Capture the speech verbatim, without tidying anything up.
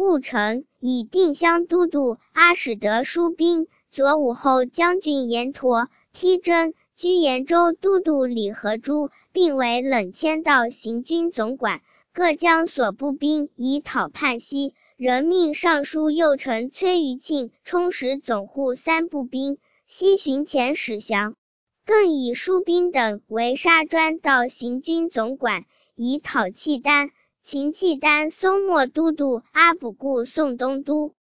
戊辰，以定襄都督阿史德书兵，左武后将军严陀、梯真、居延州都督李和珠，并为冷千道行军总管，各将所部兵以讨叛西。仍命尚书右丞崔余庆充实总护三部兵，西巡遣使降。更以书兵等为沙专道行军总管，以讨契丹。秦契丹松漠都督阿卜固送东都。